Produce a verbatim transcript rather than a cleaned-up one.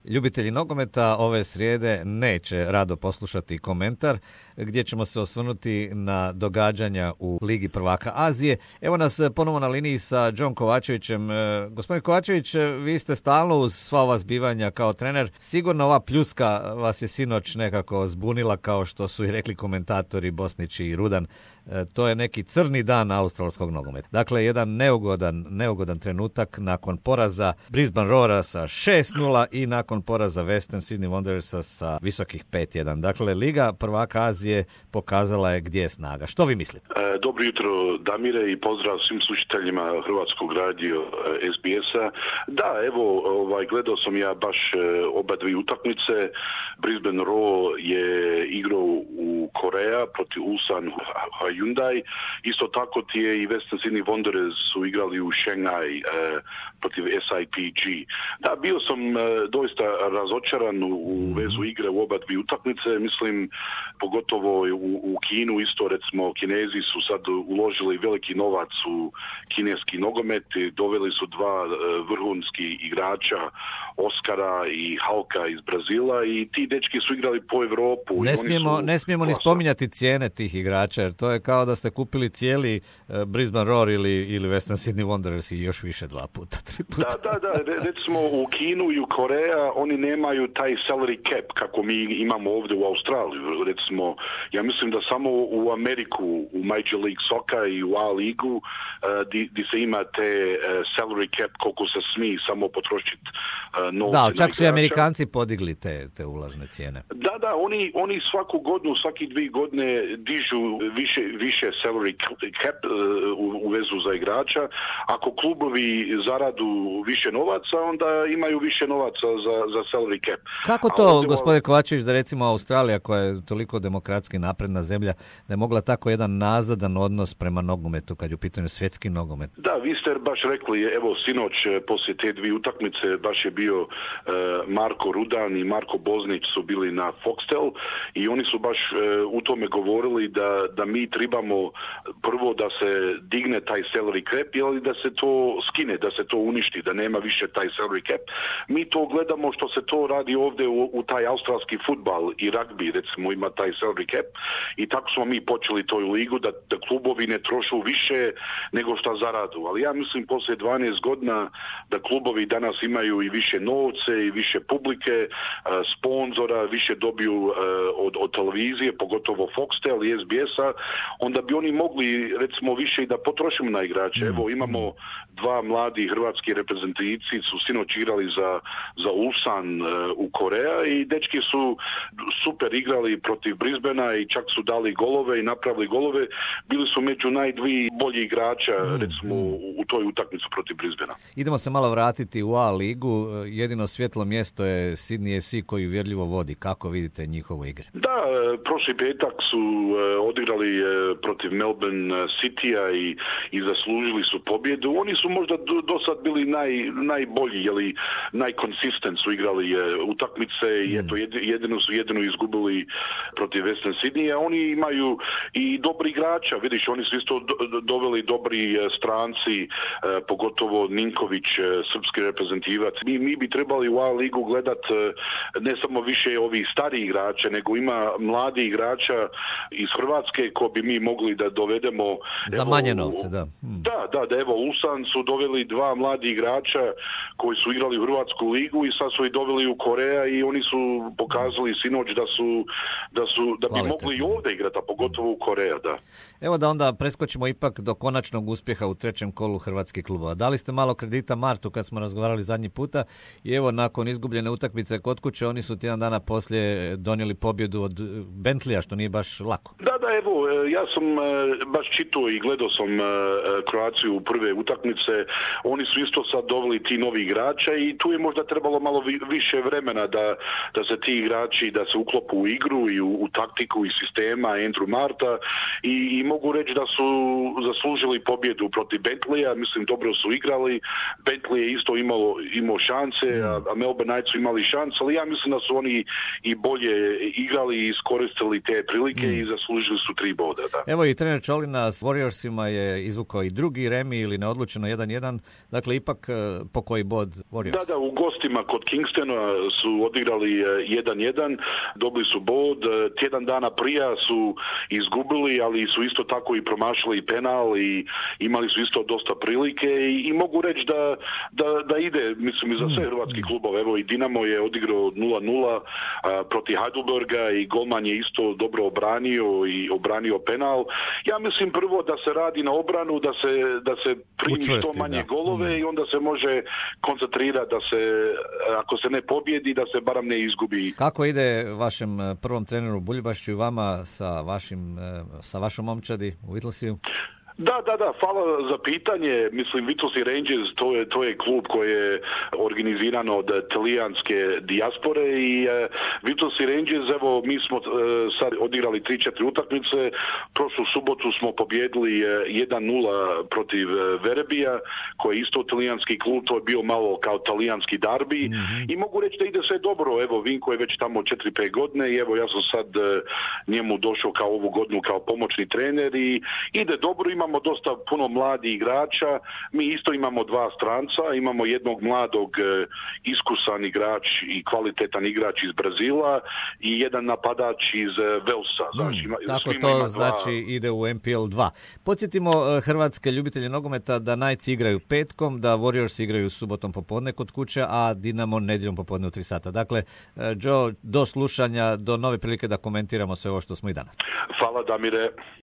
Ljubitelji nogometa ove srijede neće rado poslušati komentar gdje ćemo se osvrnuti na događanja u Ligi prvaka Azije. Evo nas ponovo na liniji sa Đom Kovačevićem. E, gospodin Kovačević, vi ste stalno uz sva ova zbivanja kao trener. Sigurno ova pljuska vas je sinoć nekako zbunila, kao što su i rekli komentatori Bosnić i Rudan. E, to je neki crni dan australskog nogometa. Dakle, jedan neugodan, neugodan trenutak nakon poraza Brisbane Roara sa šest nula i nakon poraza Western Sydney Wanderersa sa visokih pet jedan. Dakle, Liga prvaka Azije pokazala je gdje je snaga. Što vi mislite? E, dobro jutro, Damire, i pozdrav svim slušateljima Hrvatskog radio S B S-a. Da, evo, ovaj, gledao sam ja baš oba dvije utakmice. Brisbane Roar je igrao u Koreja protiv Ulsan Hyundai. Isto tako ti je i Western Sydney Wanderers su igrali u Shanghai e, protiv S I P G. Da, bio sam e, doista razočaran u, u vezu igre u oba dvije utakmice. Mislim, pogotovo u, u Kinu isto, recimo, Kinezi su sad uložili veliki novac u kineski nogomet i doveli su dva e, vrhunski igrača, Oskara i Halka iz Brazila, i ti dečki su igrali po Europu. Ne smijemo, ne smijemo ni spominjati cijene tih igrača, jer to je kao da ste kupili cijeli uh, Brisbane Roar ili, ili Western Sydney Wanderers i još više dva puta, tri puta. Da, da, da, recimo u Kinu i u Koreja oni nemaju taj salary cap kako mi imamo ovdje u Australiji. Recimo, ja mislim da samo u Ameriku, u Major League Soccer i u A ligu, uh, di, di se ima te uh, salary cap koliko se smije samo potrošiti uh, novce. Da, čak su i Amerikanci podigli te, te ulazne cijene. Da, da, oni, oni svaku godinu, svaki dvije godine dižu više, više salary cap uh, u, u vezu za igrača. Ako klubovi zaradu više novaca, onda imaju više novaca za, za salary cap. Kako to, ovdje, gospodine Kovačević, da recimo Australija, koja je toliko demokratski napredna zemlja, da je mogla tako jedan nazadan odnos prema nogometu kad je u pitanju svjetski nogomet? Da, vi ste baš rekli, evo, sinoć poslije te dvije utakmice baš je bio uh, Marko Rudan i Marko Boznić su bili na Foxtel i oni su baš uh, u tome govorili da, da mi trebamo prvo da se digne taj salary cap ili da se to skine, da se to uništi, da nema više taj salary cap. Mi to gledamo što se to radi ovdje u, u taj australski fudbal i rugby, recimo, ima taj salary cap, i tako smo mi počeli toj ligu da, da klubovi ne trošu više nego što zaradu. Ali ja mislim poslije dvanaest godina da klubovi danas imaju i više novce i više publike, sponzora, više dobiju od, od televizije, pogotovo Foxtel i S B S-a, onda bi oni mogli, recimo, više i da potrošimo na igrače. Evo, imamo dva mladi hrvatski reprezentativci su sinoć igrali za, za Ulsan uh, u Koreja i dečki su super igrali protiv Brisbanea i čak su dali golove i napravili golove. Bili su među najdviji bolji igrača, recimo, u, u toj utakmici protiv Brisbanea. Idemo se malo vratiti u A ligu. Jedino svjetlo mjesto je Sydney F C koji uvjerljivo vodi. Kako vidite njihovu igru? Da, prošli petak su uh, odigrali uh, protiv Melbourne Citya i, i zaslužili su pobjedu. Oni su možda do, do sad bili naj, najbolji, jeli najkonsistent su igrali uh, utakmice i eto jedino su jedino izgubili protiv Western Sydneya. Oni imaju i dobri igrača, vidiš, oni su isto do, doveli dobri uh, stranci, uh, pogotovo Ninković, uh, srpski reprezentativac. Mi, mi bi trebali u A ligu gledat uh, ne samo više ovih starih igrača, nego ima mladi igrača iz Hrvatske ko bi mi mogli da dovedemo za evo, manje novce, da. Hmm. Da, da, da, evo, Ulsan su doveli dva mladi igrača koji su igrali u Hrvatsku ligu i sad su ih doveli u Koreja i oni su pokazali sinoć da su da su da bi mogli i ovdje igrati, a pogotovo u Koreja, da. Evo da onda preskočimo ipak do konačnog uspjeha u trećem kolu hrvatskih klubova. Dali ste malo kredita Martu kad smo razgovarali zadnji puta i evo nakon izgubljene utakmice kod kuće oni su tjedan dana poslije donijeli pobjedu od Bentleya, što nije baš lako. Da, da, evo, ja sam baš čitao i gledao sam Kroaciju u prve utakmice. Oni su isto sad doveli ti novi igrača i tu je možda trebalo malo više vremena da, da se ti igrači da se uklopu u igru i u, u taktiku i sistema Andrew Marta i, i mogu reći da su zaslužili pobjedu protiv Bentleya. Mislim, dobro su igrali. Bentley je isto imalo, imao šanse, a, a Melbourne Knights su imali šanse, ali ja mislim da su oni i bolje igrali i iskoristili te prilike mm. i zaslužili su tri boda. Da. Evo i trener Čolina s Warriorsima je izvukao i drugi remi ili neodlučeno jedan jedan, dakle ipak po koji bod Warriors? Da, da, u gostima kod Kings Kingstona su odigrali jedan jedan, dobili su bod, tjedan dana prija su izgubili, ali su isto tako i promašili penal i imali su isto dosta prilike i, i mogu reći da, da, da ide, mislim, i za sve hrvatski klubove. Evo i Dinamo je odigrao nula nula protiv Heidelberga i golman je isto dobro obranio i obranio penal. Ja mislim prvo da se radi na obranu, da se, da se primi što manje da. golove mm. i onda se može koncentrirati da se, ako se ne pobjedi, da se barem ne izgubi. Kako ide vašem prvom treneru Buljbašću i vama sa, vašim, sa vašom momčadi u Whittlesea? Da, da, da, hvala za pitanje. Mislim, Whittlesea Rangers, to je, to je klub koji je organiziran od talijanske dijaspore i uh, Whittlesea Rangers, evo, mi smo uh, sad odigrali tri četiri utakmice. Prošlu subotu smo pobjedili uh, jedan nula protiv uh, Verebija, koji je isto talijanski klub, to je bio malo kao talijanski darbi mm-hmm. i mogu reći da ide sve dobro. Evo, Vinko je već tamo četiri pet godine i evo, ja sam sad uh, njemu došao kao ovu godinu kao pomoćni trener i ide dobro, imamo Imamo dosta puno mladih igrača, mi isto imamo dva stranca, imamo jednog mladog e, iskusan igrač i kvalitetan igrač iz Brazila i jedan napadač iz e, Velsa. Znači, hmm, tako to dva... znači ide u M P L dva. Podsjetimo e, hrvatske ljubitelje nogometa da Knights igraju petkom, da Warriors igraju subotom popodne kod kuće, a Dinamo nedjeljom popodne u tri sata. Dakle, e, Joe, do slušanja, do nove prilike da komentiramo sve ovo što smo i danas. Hvala, Damire.